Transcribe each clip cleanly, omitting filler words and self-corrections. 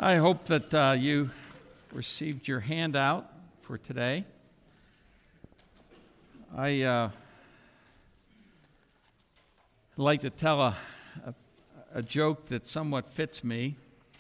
I hope that you received your handout for today. I like to tell a joke that somewhat fits me.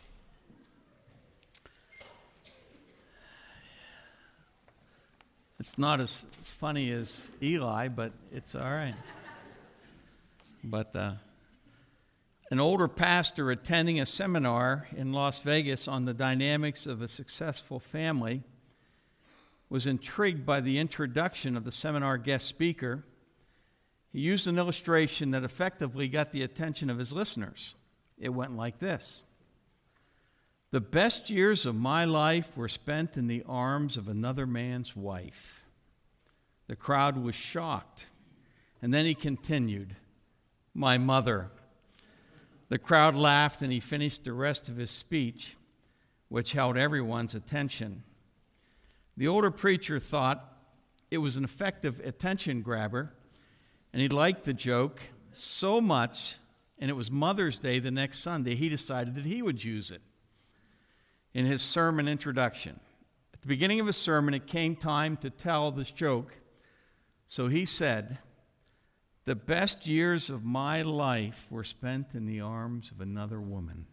It's not as funny as Eli, but it's all right. But an older pastor attending a seminar in Las Vegas on the dynamics of a successful family was intrigued by the introduction of the seminar guest speaker. He used an illustration that effectively got the attention of his listeners. It went like this: "The best years of my life were spent in the arms of another man's wife." The crowd was shocked, and then he continued, "My mother." The crowd laughed, and he finished the rest of his speech, which held everyone's attention. The older preacher thought it was an effective attention grabber, and he liked the joke so much, and it was Mother's Day the next Sunday, he decided that he would use it in his sermon introduction. At the beginning of his sermon, it came time to tell this joke, so he said, "The best years of my life were spent in the arms of another woman."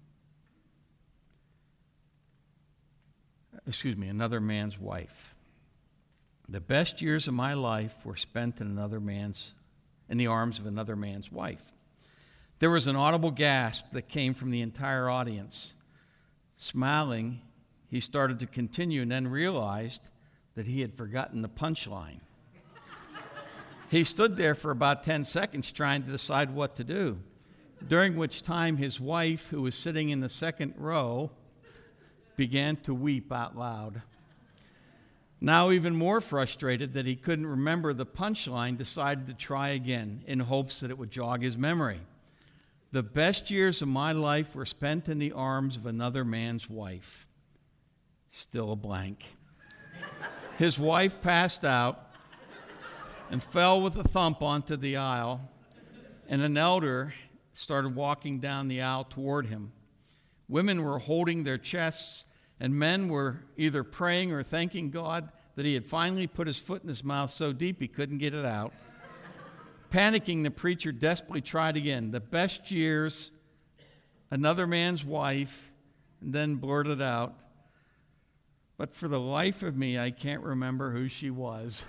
Another man's wife. The best years of my life were spent in the arms of another man's wife. There was an audible gasp that came from the entire audience. Smiling, he started to continue and then realized that he had forgotten the punchline. He stood there for about 10 seconds trying to decide what to do, during which time his wife, who was sitting in the second row, began to weep out loud. Now even more frustrated that he couldn't remember the punchline, decided to try again in hopes that it would jog his memory. "The best years of my life were spent in the arms of another man's wife." Still a blank. His wife passed out and fell with a thump onto the aisle, and an elder started walking down the aisle toward him. Women were holding their chests, and men were either praying or thanking God that he had finally put his foot in his mouth so deep he couldn't get it out. Panicking, the preacher desperately tried again, "The best years, another man's wife," and then blurted out, "But for the life of me, I can't remember who she was."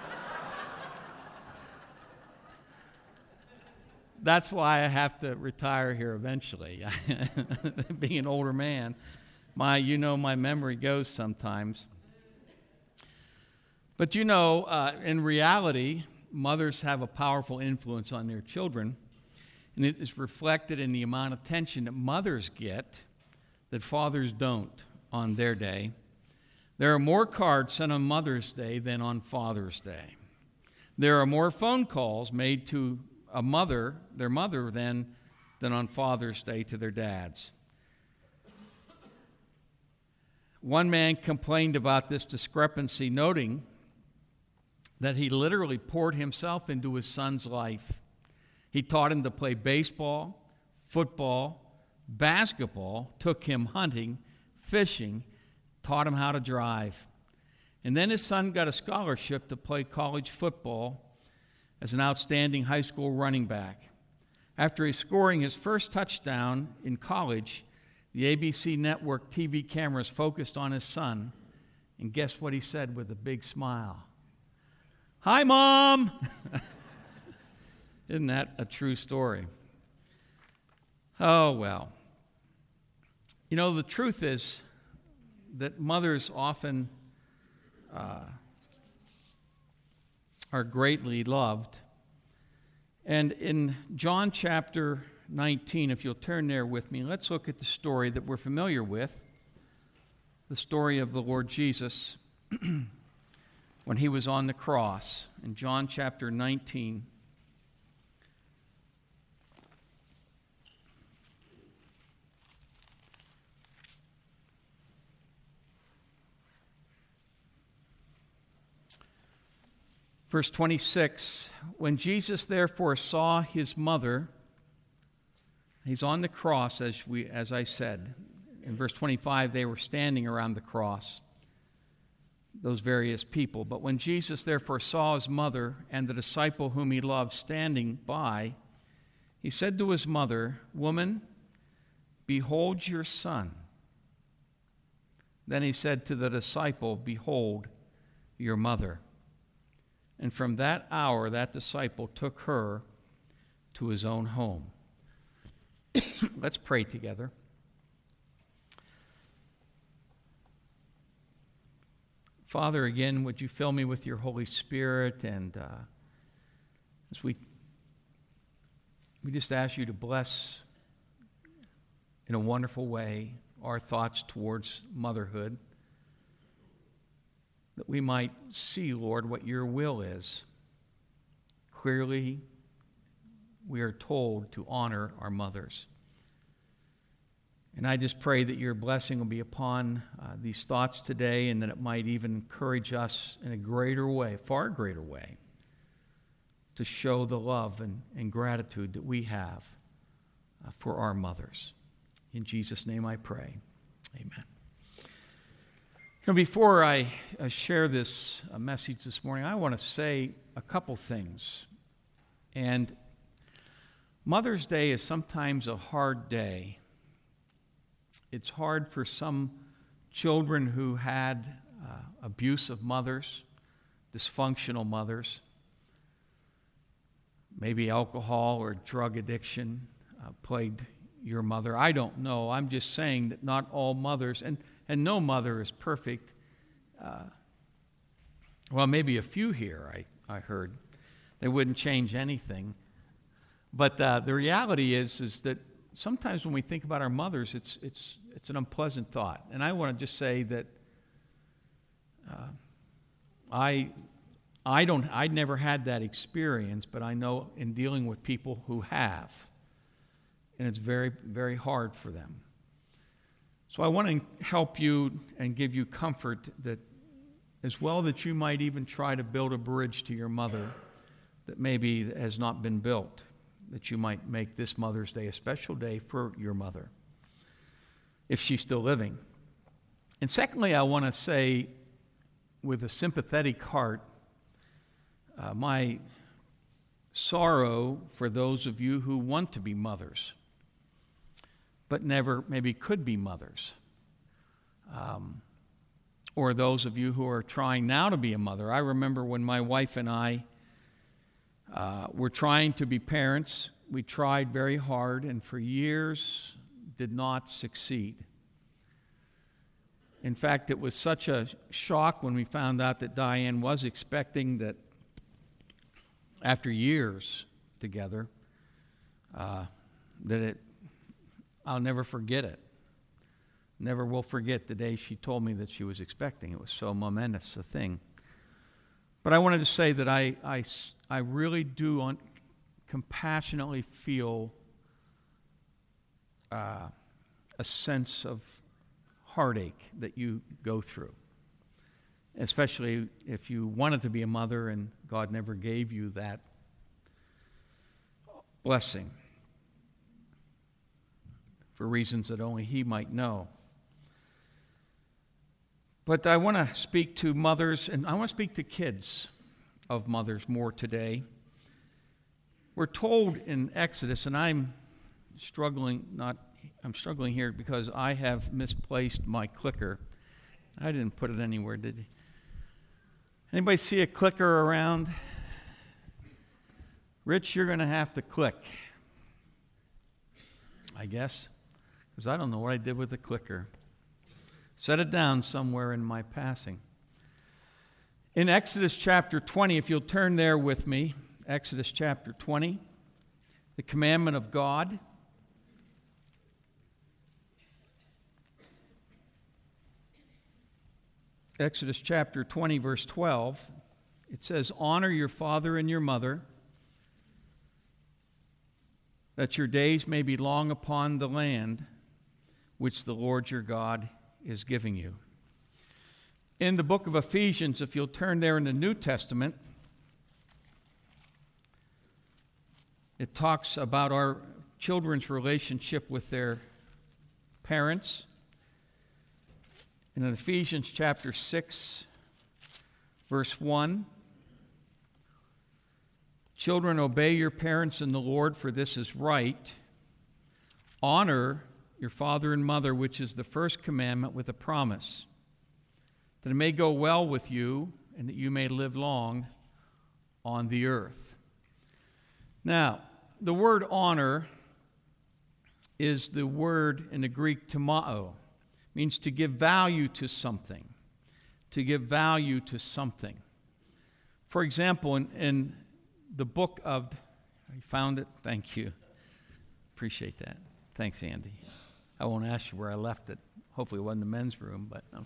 That's why I have to retire here eventually. Being an older man, my memory goes sometimes. But in reality, mothers have a powerful influence on their children, and it is reflected in the amount of attention that mothers get that fathers don't on their day. There are more cards sent on Mother's Day than on Father's Day. There are more phone calls made to their mother, than on Father's Day to their dads. One man complained about this discrepancy, noting that he literally poured himself into his son's life. He taught him to play baseball, football, basketball, took him hunting, fishing, taught him how to drive. And then his son got a scholarship to play college football as an outstanding high school running back. After scoring his first touchdown in college, the ABC network TV cameras focused on his son, and guess what he said with a big smile? "Hi, Mom!" Isn't that a true story? Oh, well. The truth is that mothers often are greatly loved. And in John chapter 19, if you'll turn there with me, let's look at the story that we're familiar with, the story of the Lord Jesus when he was on the cross. In John chapter 19, verse 26, "When Jesus therefore saw his mother," he's on the cross, as I said, in verse 25, they were standing around the cross, those various people. But when Jesus therefore saw his mother and the disciple whom he loved standing by, he said to his mother, "Woman, behold your son." Then he said to the disciple, "Behold your mother." And from that hour, that disciple took her to his own home. Let's pray together. Father, again, would you fill me with your Holy Spirit, and as we just ask you to bless in a wonderful way our thoughts towards motherhood, that we might see, Lord, what your will is. Clearly, we are told to honor our mothers. And I just pray that your blessing will be upon these thoughts today, and that it might even encourage us in a greater way, far greater way, to show the love and gratitude that we have for our mothers. In Jesus' name I pray. Amen. Before I share this message this morning, I want to say a couple things. And Mother's Day is sometimes a hard day. It's hard for some children who had abusive mothers, dysfunctional mothers, maybe alcohol or drug addiction plagued your mother. I don't know. I'm just saying that not all mothers, and no mother is perfect. Well, maybe a few here, I heard. They wouldn't change anything. But the reality is that sometimes when we think about our mothers, it's an unpleasant thought. And I want to just say that I never had that experience, but I know in dealing with people who have, and it's very, very hard for them. So I want to help you and give you comfort that as well that you might even try to build a bridge to your mother that maybe has not been built, that you might make this Mother's Day a special day for your mother, if she's still living. And secondly, I want to say with a sympathetic heart, my sorrow for those of you who want to be mothers, but never maybe could be mothers. Or those of you who are trying now to be a mother. I remember when my wife and I were trying to be parents. We tried very hard and for years did not succeed. In fact, it was such a shock when we found out that Diane was expecting that after years together, I'll never forget it. Never will forget the day she told me that she was expecting. It was so momentous a thing. But I wanted to say that I really do compassionately feel a sense of heartache that you go through, especially if you wanted to be a mother and God never gave you that blessing for reasons that only He might know. But I want to speak to mothers, and I want to speak to kids of mothers more today. We're told in Exodus, and I'm struggling here because I have misplaced my clicker. I didn't put it anywhere, did you? Anybody see a clicker around? Rich, you're going to have to click, I guess, because I don't know what I did with the clicker. Set it down somewhere in my passing. In Exodus chapter 20, if you'll turn there with me, Exodus chapter 20, the commandment of God. Exodus chapter 20, verse 12, it says, "Honor your father and your mother, that your days may be long upon the land which the Lord your God is giving you." In the book of Ephesians, if you'll turn there in the New Testament, it talks about our children's relationship with their parents. And in Ephesians chapter 6, verse 1, children, obey your parents in the Lord, for this is right. Honor your father and mother, which is the first commandment with a promise, that it may go well with you and that you may live long on the earth. Now, the word honor is the word in the Greek timao. It means to give value to something. To give value to something. For example, in the book of, you found it? Thank you. Appreciate that. Thanks, Andy. I won't ask you where I left it. Hopefully it wasn't the men's room, but no.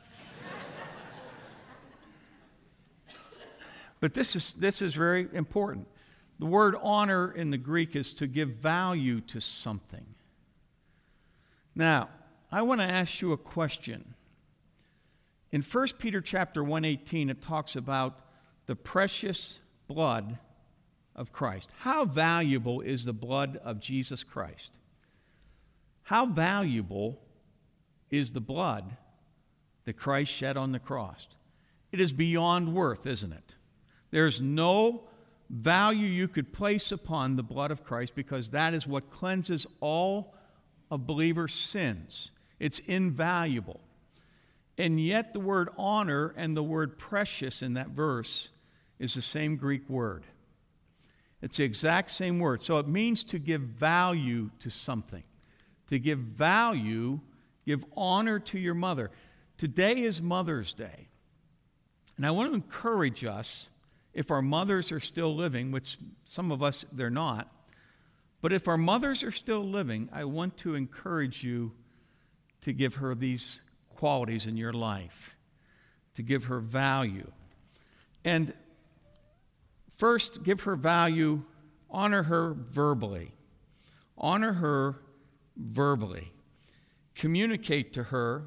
But this is very important. The word honor in the Greek is to give value to something. Now, I want to ask you a question. In 1 Peter chapter 1:18, it talks about the precious blood of Christ. How valuable is the blood of Jesus Christ? How valuable is the blood that Christ shed on the cross? It is beyond worth, isn't it? There's no value you could place upon the blood of Christ because that is what cleanses all of believers' sins. It's invaluable. And yet the word honor and the word precious in that verse is the same Greek word. It's the exact same word. So it means to give value to something. To give value, give honor to your mother. Today is Mother's Day. And I want to encourage us, if our mothers are still living, which some of us, they're not, but if our mothers are still living, I want to encourage you to give her these qualities in your life, to give her value. And first, give her value, honor her verbally. Honor her verbally. Communicate to her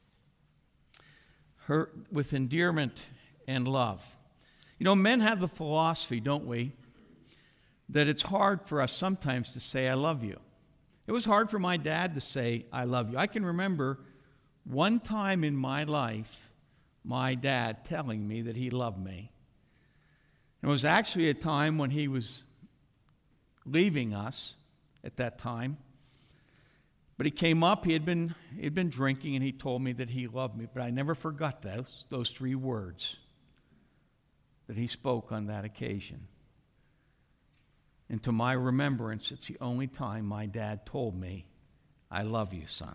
with endearment and love. You know, men have the philosophy, don't we, that it's hard for us sometimes to say, I love you. It was hard for my dad to say, I love you. I can remember one time in my life, my dad telling me that he loved me. It was actually a time when he was leaving us at that time. But he came up, he had been drinking, and he told me that he loved me. But I never forgot those 3 words that he spoke on that occasion. And to my remembrance, it's the only time my dad told me, I love you, son.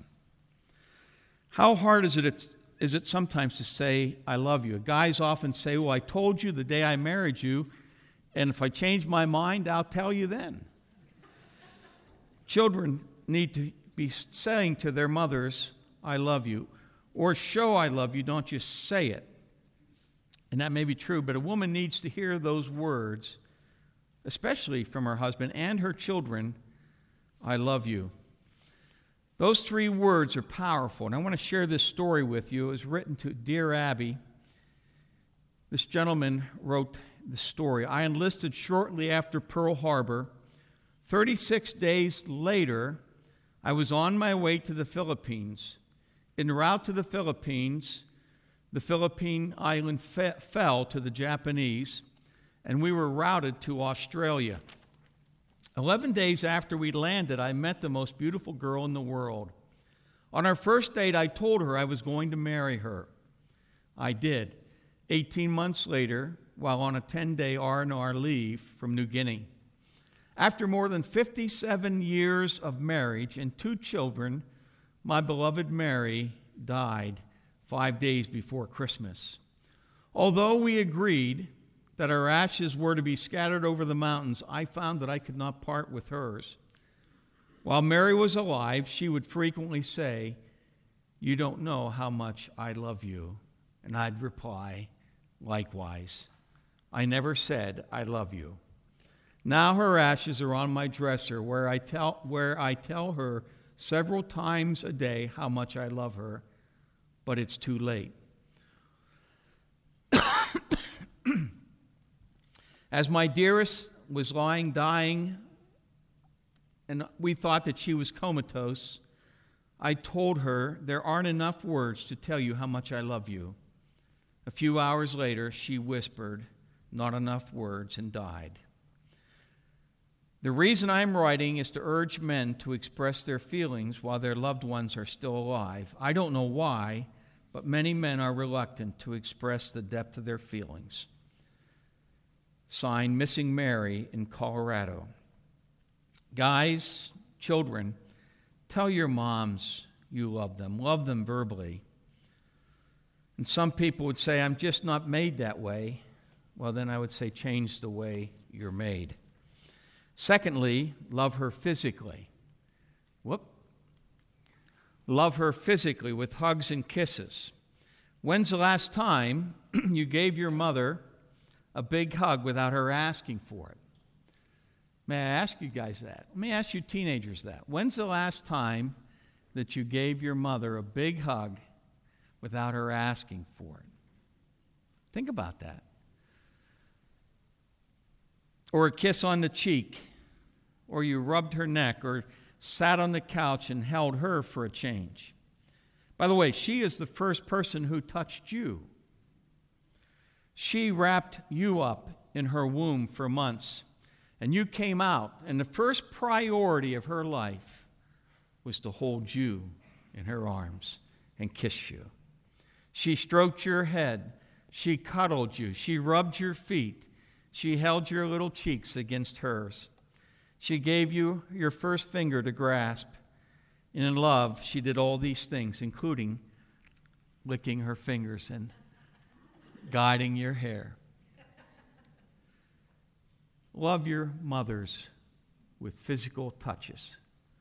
How hard is it sometimes to say, I love you? Guys often say, well, I told you the day I married you, and if I change my mind, I'll tell you then. Children need to be saying to their mothers, I love you, or show I love you, don't just say it. And that may be true, but a woman needs to hear those words, especially from her husband and her children, I love you. Those 3 words are powerful, and I want to share this story with you. It was written to Dear Abby. This gentleman wrote the story. I enlisted shortly after Pearl Harbor. 36 days later, I was on my way to the Philippines. En route to the Philippines, the Philippine island fell to the Japanese, and we were routed to Australia. 11 days after we landed, I met the most beautiful girl in the world. On our first date, I told her I was going to marry her. I did. 18 months later, while on a 10-day R&R leave from New Guinea. After more than 57 years of marriage and 2 children, my beloved Mary died 5 days before Christmas. Although we agreed that our ashes were to be scattered over the mountains, I found that I could not part with hers. While Mary was alive, she would frequently say, you don't know how much I love you. And I'd reply, likewise. I never said I love you. Now her ashes are on my dresser, where I tell her several times a day how much I love her, but it's too late. As my dearest was lying dying, and we thought that she was comatose, I told her, there aren't enough words to tell you how much I love you. A few hours later, she whispered, not enough words, and died. The reason I'm writing is to urge men to express their feelings while their loved ones are still alive. I don't know why, but many men are reluctant to express the depth of their feelings. Signed, Missing Mary in Colorado. Guys, children, tell your moms you love them. Love them verbally. And some people would say, I'm just not made that way. Well, then I would say, change the way you're made. Secondly, love her physically. Love her physically with hugs and kisses. When's the last time you gave your mother a big hug without her asking for it? May I ask you guys that? Let me ask you teenagers that. When's the last time that you gave your mother a big hug without her asking for it? Think about that. Or a kiss on the cheek, or you rubbed her neck, or sat on the couch and held her for a change. By the way, she is the first person who touched you. She wrapped you up in her womb for months, and you came out, and the first priority of her life was to hold you in her arms and kiss you. She stroked your head. She cuddled you. She rubbed your feet. She held your little cheeks against hers. She gave you your first finger to grasp. And in love, she did all these things, including licking her fingers and guiding your hair. Love your mothers with physical touches.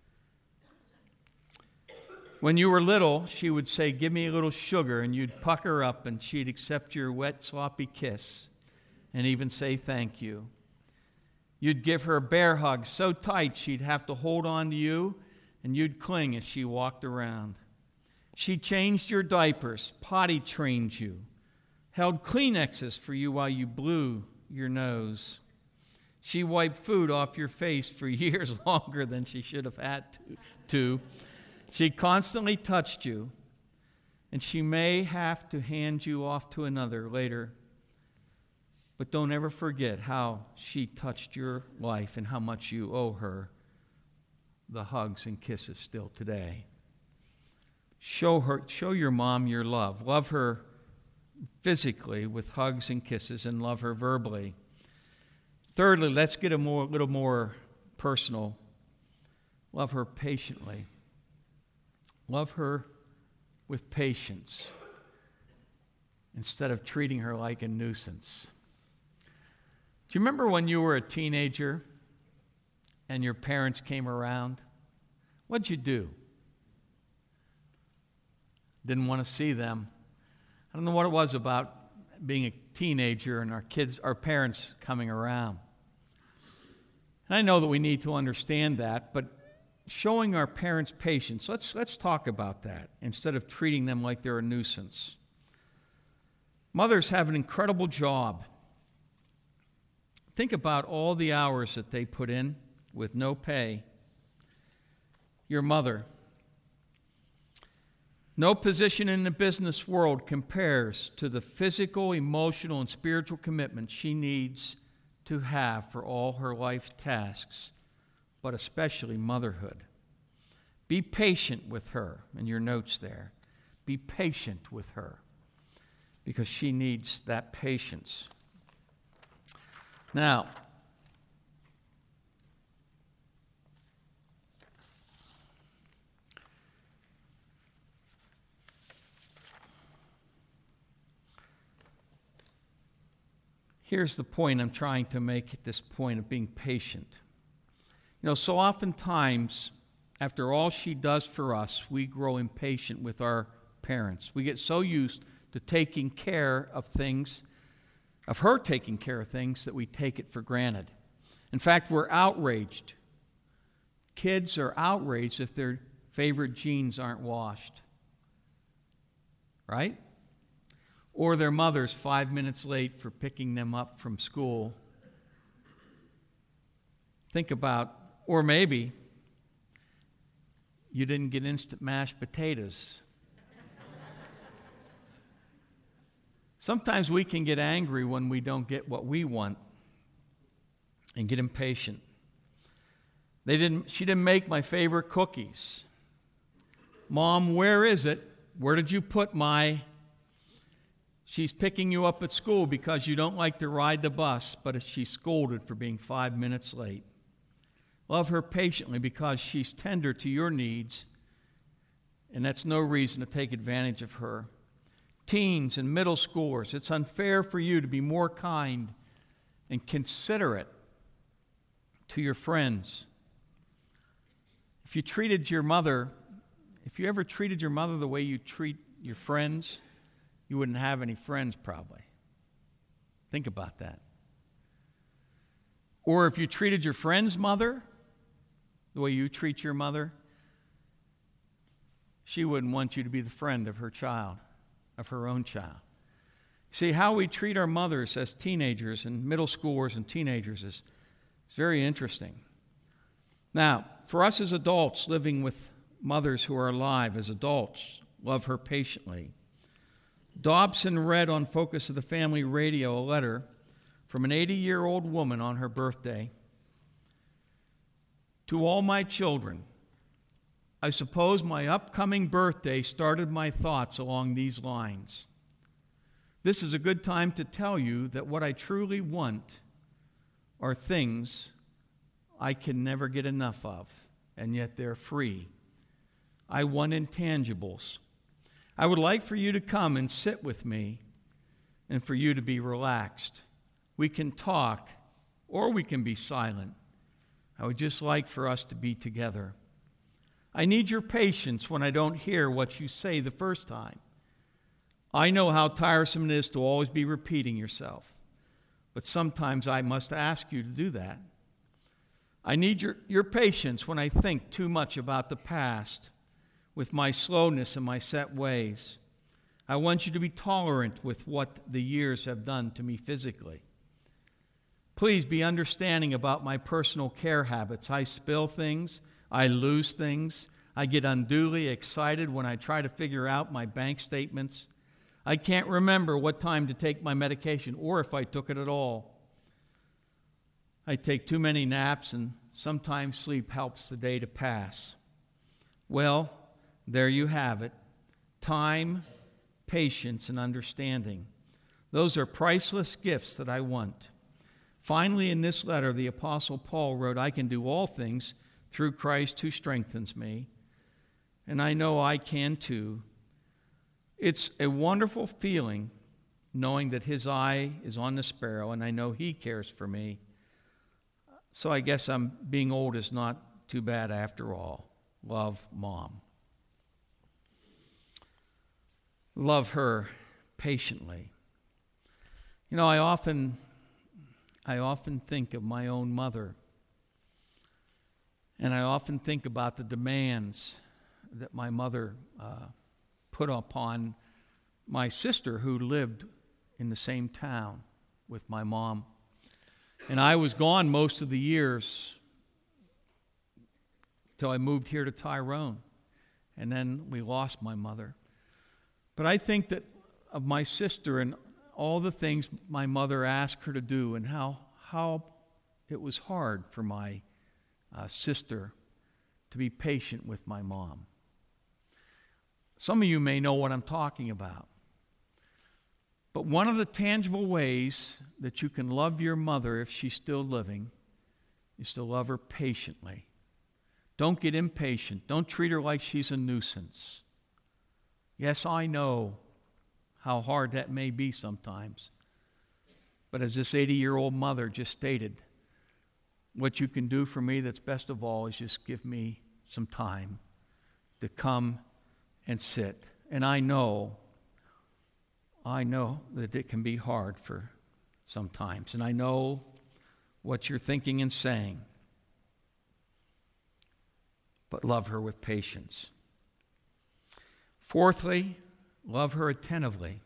When you were little, she would say, give me a little sugar, and you'd pucker up, and she'd accept your wet, sloppy kiss and even say thank you. You'd give her a bear hug so tight she'd have to hold on to you, and you'd cling as she walked around. She changed your diapers, potty trained you, held Kleenexes for you while you blew your nose. She wiped food off your face for years longer than she should have had to. She constantly touched you, and she may have to hand you off to another later. But don't ever forget how she touched your life and how much you owe her the hugs and kisses still today. Show your mom your love. Love her physically with hugs and kisses, and love her verbally. Thirdly, let's get little more personal. Love her patiently. Love her with patience instead of treating her like a nuisance. Do you remember when you were a teenager and your parents came around? What'd you do? Didn't want to see them. I don't know what it was about being a teenager and our parents coming around. And I know that we need to understand that, but showing our parents patience, let's talk about that instead of treating them like they're a nuisance. Mothers have an incredible job. Think about all the hours that they put in with no pay. Your mother. No position in the business world compares to the physical, emotional, and spiritual commitment she needs to have for all her life's tasks, but especially motherhood. Be patient with her, in your notes there. Be patient with her, because she needs that patience. Now, here's the point I'm trying to make at this point of being patient. You know, so oftentimes, after all she does for us, we grow impatient with our parents. We get so used to taking care of things, of her taking care of things, that we take it for granted. In fact, we're outraged. Kids are outraged if their favorite jeans aren't washed. Right? Or their mother's 5 minutes late for picking them up from school. Think about, or maybe you didn't get instant mashed potatoes. Sometimes we can get angry when we don't get what we want and get impatient. She didn't make my favorite cookies. Mom, where is it? Where did you put my... She's picking you up at school because you don't like to ride the bus, but she's scolded for being 5 minutes late. Love her patiently because she's tender to your needs, and that's no reason to take advantage of her. Teens and middle schoolers, it's unfair for you to be more kind and considerate to your friends. If you ever treated your mother the way you treat your friends, you wouldn't have any friends probably. Think about that. Or if you treated your friend's mother the way you treat your mother, she wouldn't want you to be the friend of her child, of her own child. See, how we treat our mothers as teenagers and middle schoolers and teenagers is very interesting. Now, for us as adults living with mothers who are alive, as adults, love her patiently. Dobson read on Focus of the Family Radio a letter from an 80-year-old woman on her birthday. To all my children, I suppose my upcoming birthday started my thoughts along these lines. This is a good time to tell you that what I truly want are things I can never get enough of, and yet they're free. I want intangibles. I would like for you to come and sit with me and for you to be relaxed. We can talk or we can be silent. I would just like for us to be together. I need your patience when I don't hear what you say the first time. I know how tiresome it is to always be repeating yourself, but sometimes I must ask you to do that. I need your patience when I think too much about the past with my slowness and my set ways. I want you to be tolerant with what the years have done to me physically. Please be understanding about my personal care habits. I spill things. I lose things. I get unduly excited when I try to figure out my bank statements. I can't remember what time to take my medication or if I took it at all. I take too many naps, and sometimes sleep helps the day to pass. Well, there you have it. Time, patience, and understanding. Those are priceless gifts that I want. Finally, in this letter, the Apostle Paul wrote, I can do all things through Christ who strengthens me. And I know I can too. It's a wonderful feeling knowing that his eye is on the sparrow, and I know he cares for me. So I guess being old is not too bad after all. Love, Mom. Love her patiently. You know, I often think of my own mother, and I often think about the demands that my mother put upon my sister who lived in the same town with my mom. And I was gone most of the years till I moved here to Tyrone, and then we lost my mother. But I think that of my sister and all the things my mother asked her to do, and how it was hard for my sister to be patient with my mom. Some of you may know what I'm talking about. But one of the tangible ways that you can love your mother if she's still living is to love her patiently. Don't get impatient. Don't treat her like she's a nuisance. Yes, I know how hard that may be sometimes. But as this 80-year-old mother just stated, what you can do for me that's best of all is just give me some time to come and sit. And I know that it can be hard for sometimes. And I know what you're thinking and saying. But love her with patience. Fourthly, love her attentively.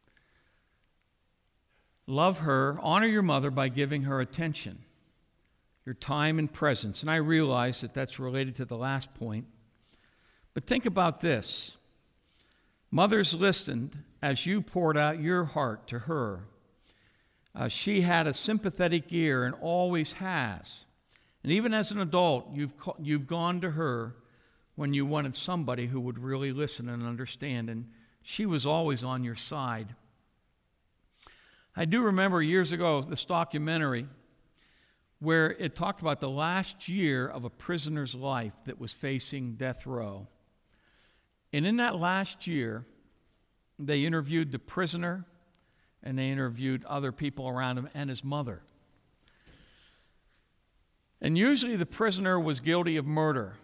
Love her, honor your mother by giving her attention, your time and presence. And I realize that that's related to the last point. But think about this. Mothers listened as you poured out your heart to her. She had a sympathetic ear and always has. And even as an adult, you've gone to her when you wanted somebody who would really listen and understand, and she was always on your side. I do remember years ago this documentary where it talked about the last year of a prisoner's life that was facing death row. And in that last year, they interviewed the prisoner and they interviewed other people around him and his mother. And usually the prisoner was guilty of murder.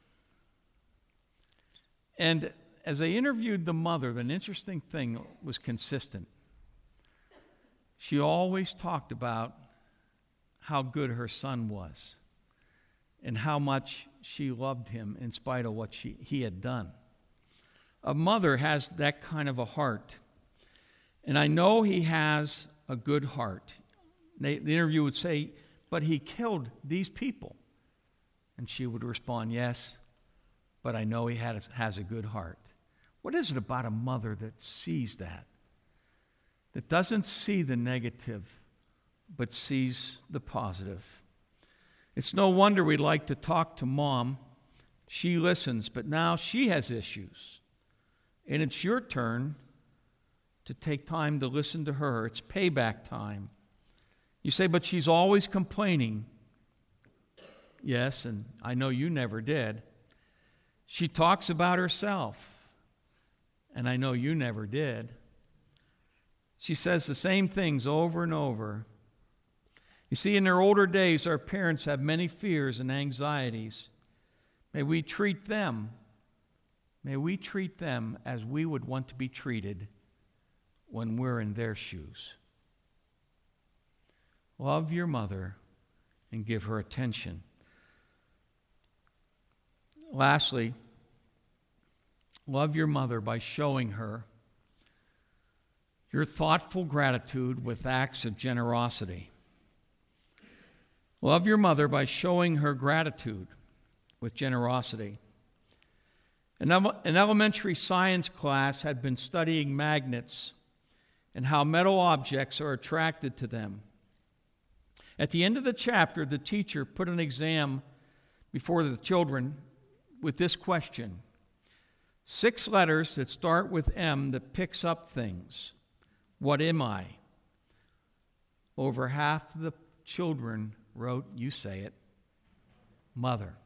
And as they interviewed the mother, an interesting thing was consistent. She always talked about how good her son was and how much she loved him in spite of what he had done. A mother has that kind of a heart. And I know he has a good heart. The interview would say, but he killed these people. And she would respond, yes, but I know he has a good heart. What is it about a mother that sees that doesn't see the negative, but sees the positive? It's no wonder we like to talk to Mom. She listens, but now she has issues. And it's your turn to take time to listen to her. It's payback time. You say, but she's always complaining. Yes, and I know you never did. She talks about herself, and I know you never did. She says the same things over and over. You see, in their older days, our parents have many fears and anxieties. May we treat them as we would want to be treated when we're in their shoes. Love your mother and give her attention. Lastly, love your mother by showing her your thoughtful gratitude with acts of generosity. Love your mother by showing her gratitude with generosity. An elementary science class had been studying magnets and how metal objects are attracted to them. At the end of the chapter, the teacher put an exam before the children with this question: 6 letters that start with M that picks up things. What am I? Over half the children wrote, you say it, mother.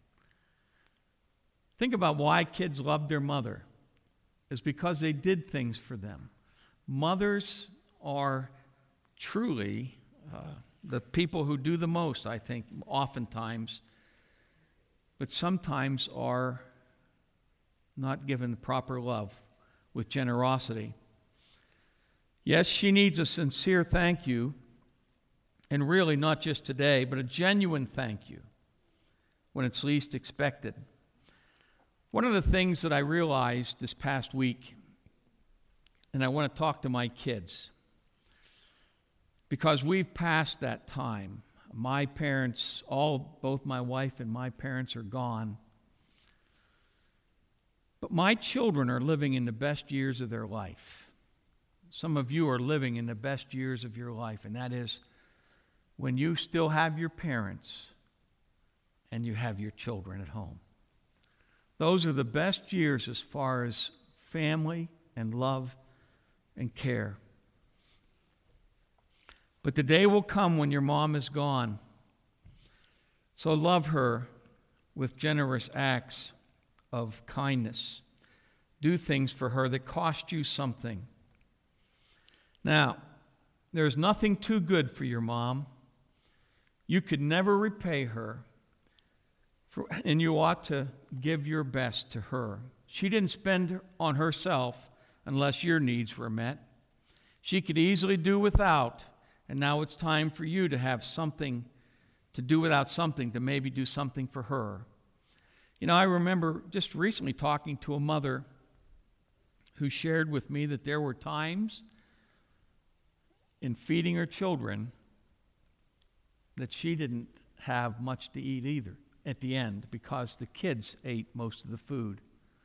Think about why kids love their mother. It's because they did things for them. Mothers are truly the people who do the most, I think, oftentimes, but sometimes are not given the proper love with generosity. Yes, she needs a sincere thank you, and really not just today, but a genuine thank you when it's least expected. One of the things that I realized this past week, and I want to talk to my kids, because we've passed that time. My parents, both my wife and my parents are gone. But my children are living in the best years of their life. Some of you are living in the best years of your life, and that is when you still have your parents and you have your children at home. Those are the best years as far as family and love and care. But the day will come when your mom is gone. So love her with generous acts of kindness. Do things for her that cost you something. Now, there's nothing too good for your mom. You could never repay her, and you ought to give your best to her. She didn't spend on herself unless your needs were met. She could easily do without, and now it's time for you to have something, to do without something, to maybe do something for her. You know, I remember just recently talking to a mother who shared with me that there were times in feeding her children that she didn't have much to eat either at the end because the kids ate most of the food.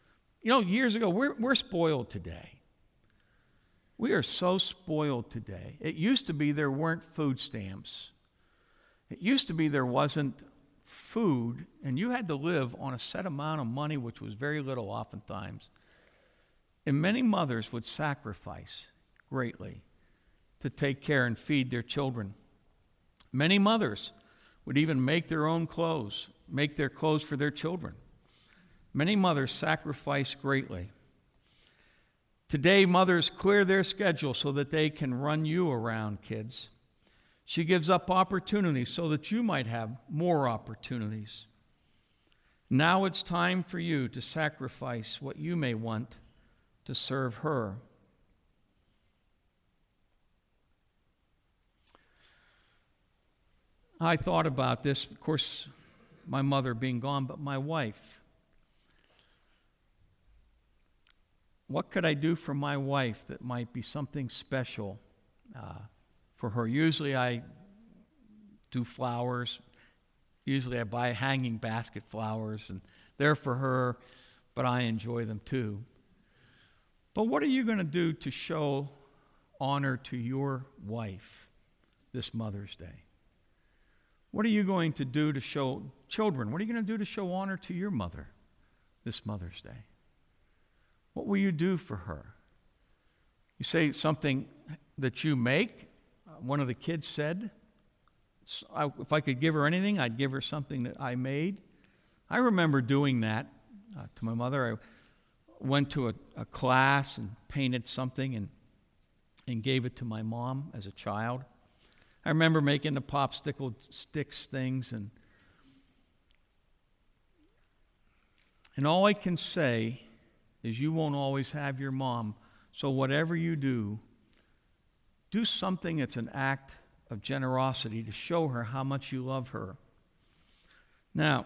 Years ago, we're spoiled today. We are so spoiled today. It used to be there weren't food stamps. It used to be there wasn't food, and you had to live on a set amount of money, which was very little oftentimes. And many mothers would sacrifice greatly to take care and feed their children. Many mothers would even make their own clothes, make their clothes for their children. Many mothers sacrifice greatly. Today, mothers clear their schedule so that they can run you around, kids. She gives up opportunities so that you might have more opportunities. Now it's time for you to sacrifice what you may want to serve her. I thought about this, of course, my mother being gone, but my wife. What could I do for my wife that might be something special for her? Usually I do flowers. Usually I buy hanging basket flowers, and they're for her, but I enjoy them too. But what are you going to do to show honor to your wife this Mother's Day? What are you going to do to show children? What are you going to do to show honor to your mother this Mother's Day? What will you do for her? You say something that you make. One of the kids said, if I could give her anything, I'd give her something that I made. I remember doing that to my mother. I went to a class and painted something and gave it to my mom as a child. I remember making the popsicle sticks things, and all I can say is you won't always have your mom. So whatever you do something that's an act of generosity to show her how much you love her. Now,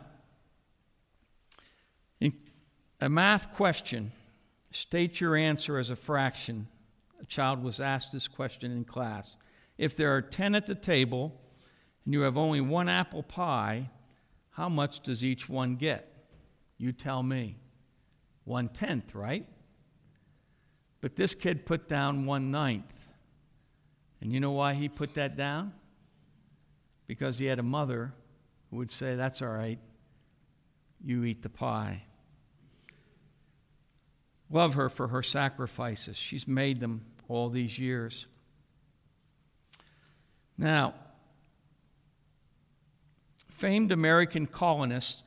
in a math question, state your answer as a fraction. A child was asked this question in class. If there are 10 at the table and you have only one apple pie, how much does each one get? You tell me. 1/10, right? But this kid put down 1/9. And you know why he put that down? Because he had a mother who would say, that's all right, you eat the pie. Love her for her sacrifices. She's made them all these years. Now, famed American columnist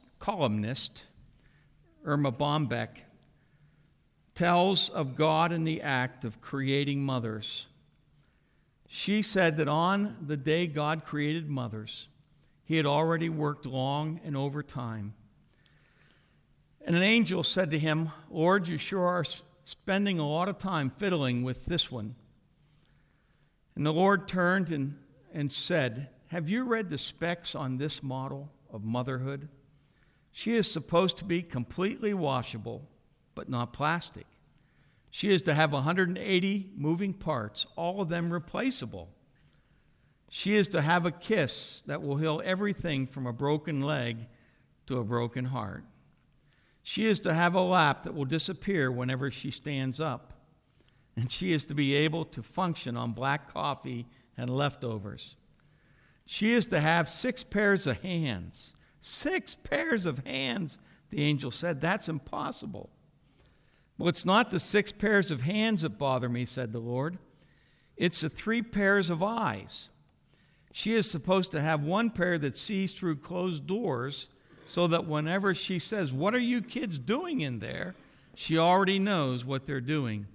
Irma Bombeck tells of God in the act of creating mothers. She said that on the day God created mothers, he had already worked long and overtime. And an angel said to him, Lord, you sure are spending a lot of time fiddling with this one. And the Lord turned and said, have you read the specs on this model of motherhood? She is supposed to be completely washable, but not plastic. She is to have 180 moving parts, all of them replaceable. She is to have a kiss that will heal everything from a broken leg to a broken heart. She is to have a lap that will disappear whenever she stands up. And she is to be able to function on black coffee and leftovers. She is to have 6 pairs of hands. 6 pairs of hands, the angel said. That's impossible. Well, it's not the 6 pairs of hands that bother me, said the Lord. It's the 3 pairs of eyes. She is supposed to have 1 pair that sees through closed doors so that whenever she says, what are you kids doing in there? She already knows what they're doing.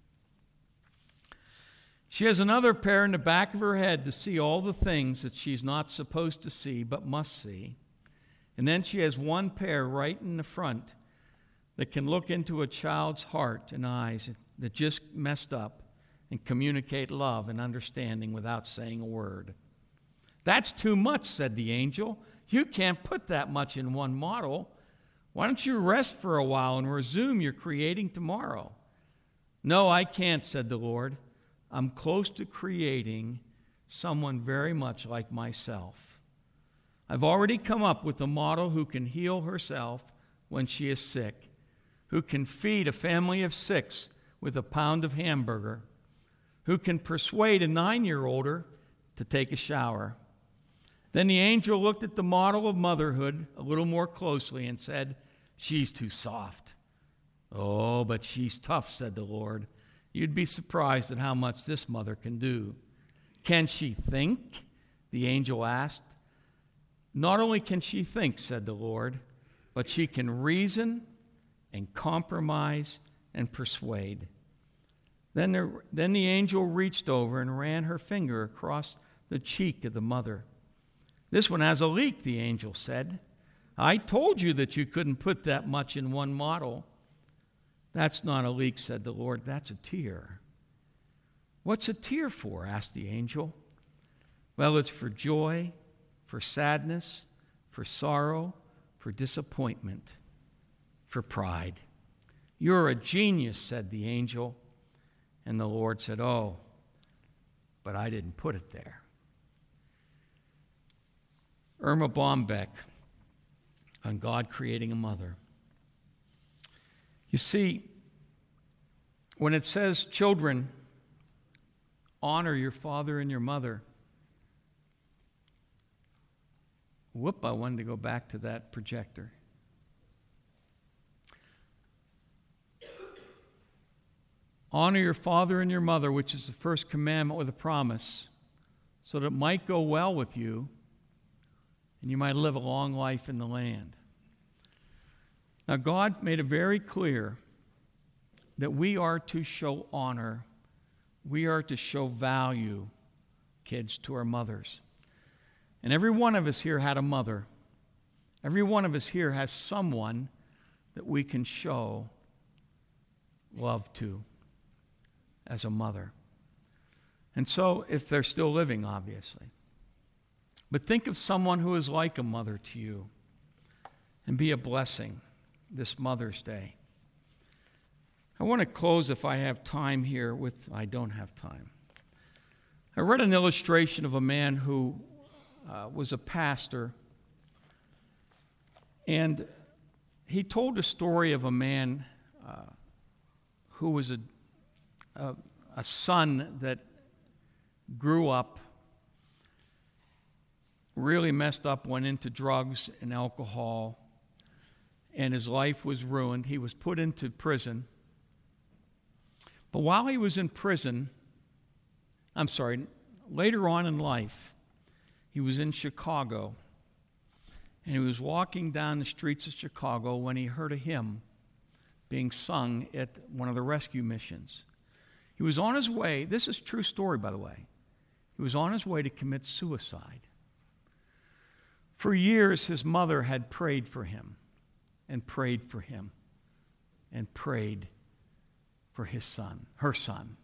She has another pair in the back of her head to see all the things that she's not supposed to see but must see. And then she has 1 pair right in the front that can look into a child's heart and eyes that just messed up and communicate love and understanding without saying a word. That's too much, said the angel. You can't put that much in one model. Why don't you rest for a while and resume your creating tomorrow? No, I can't, said the Lord. I'm close to creating someone very much like myself. I've already come up with a model who can heal herself when she is sick. who can feed a family of 6 with a pound of hamburger, who can persuade a 9-year-older to take a shower. Then the angel looked at the model of motherhood a little more closely and said, "She's too soft." "Oh, but she's tough," said the Lord. "You'd be surprised at how much this mother can do." "Can she think?" the angel asked. "Not only can she think," said the Lord, "but she can reason and compromise and persuade." Then the angel reached over and ran her finger across the cheek of the mother. "This one has a leak," the angel said. "I told you that you couldn't put that much in one model." "That's not a leak," said the Lord. "That's a tear." "What's a tear for?" asked the angel. "Well, it's for joy, for sadness, for sorrow, for disappointment, for pride." "You're a genius," said the angel. And the Lord said, "Oh, but I didn't put it there." Irma Bombeck on God creating a mother. You see, when it says, "Children, honor your father and your mother," I wanted to go back to that projector. Honor your father and your mother, which is the first commandment with a promise, so that it might go well with you and you might live a long life in the land. Now, God made it very clear that we are to show honor. We are to show value, kids, to our mothers. And every one of us here had a mother. Every one of us here has someone that we can show love to as a mother. And so, if they're still living, obviously. But think of someone who is like a mother to you and be a blessing this Mother's Day. I want to close, if I have time here, with, I don't have time. I read an illustration of a man who was a pastor, and he told a story of a man who was a son that grew up, really messed up, went into drugs and alcohol, and his life was ruined. He was put into prison. But while he was in prison, later on in life, he was in Chicago, and he was walking down the streets of Chicago when he heard a hymn being sung at one of the rescue missions. He was on his way, this is a true story, by the way. He was on his way to commit suicide. For years, his mother had prayed for him and prayed for him and prayed for his son, her son.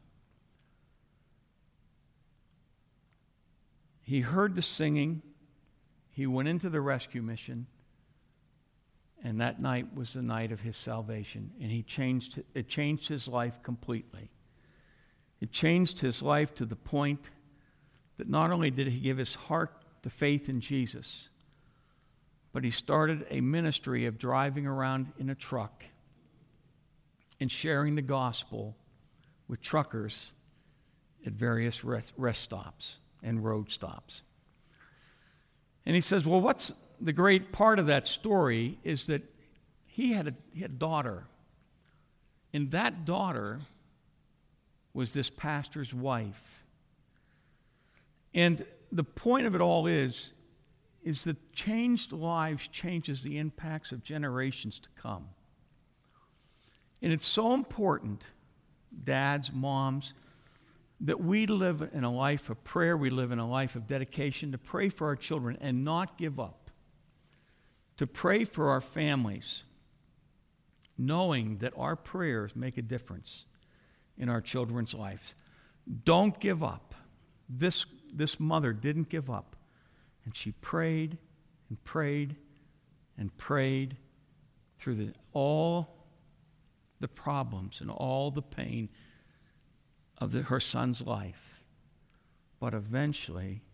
He heard the singing. He went into the rescue mission, and that night was the night of his salvation, and it changed his life completely. It changed his life to the point that not only did he give his heart to faith in Jesus, but he started a ministry of driving around in a truck and sharing the gospel with truckers at various rest stops and road stops. And he says, well, what's the great part of that story is that he had a daughter, and that daughter was this pastor's wife. And the point of it all is that changed lives changes the impacts of generations to come. And it's so important, dads, moms, that we live in a life of prayer, we live in a life of dedication to pray for our children and not give up, to pray for our families, knowing that our prayers make a difference in our children's lives. Don't give up. This mother didn't give up. And she prayed and prayed and prayed through all the problems and all the pain of her son's life. But eventually,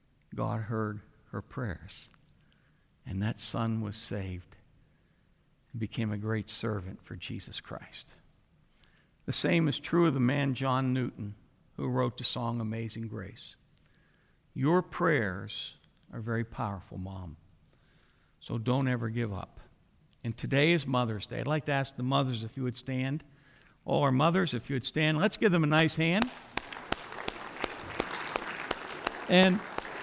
God heard her prayers, and that son was saved. and became a great servant for Jesus Christ. The same is true of the man John Newton, who wrote the song Amazing Grace. Your prayers are very powerful, Mom. So don't ever give up. And today is Mother's Day. I'd like to ask the mothers if you would stand. All our mothers, if you would stand. Let's give them a nice hand. And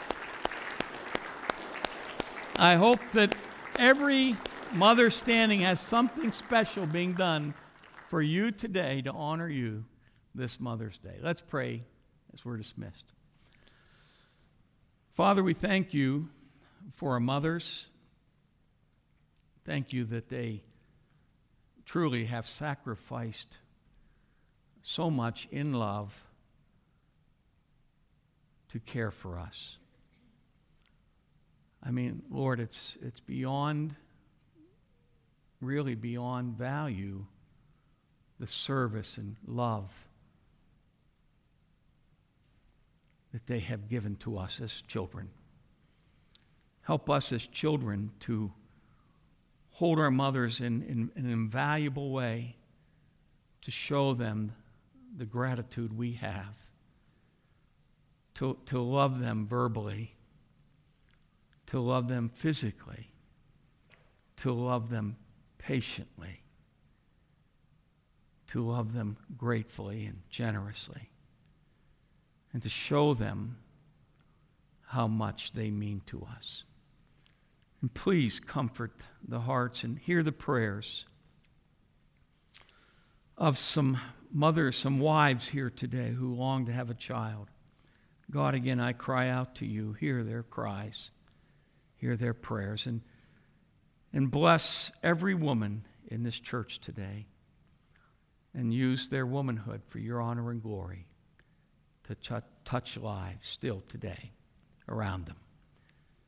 I hope that every mother standing has something special being done for you today to honor you this Mother's Day. Let's pray as we're dismissed. Father, we thank you for our mothers. Thank you that they truly have sacrificed so much in love to care for us. I mean, Lord, it's beyond, really beyond value, the service and love that they have given to us as children. Help us as children to hold our mothers in an invaluable way, to show them the gratitude we have, to love them verbally, to love them physically, to love them patiently, to love them gratefully and generously, and to show them how much they mean to us. And please comfort the hearts and hear the prayers of some mothers, some wives here today who long to have a child. God, again, I cry out to you. Hear their cries. Hear their prayers. And bless every woman in this church today. And use their womanhood for your honor and glory to touch lives still today around them.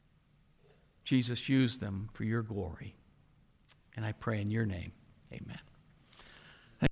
Jesus, use them for your glory. And I pray in your name, amen.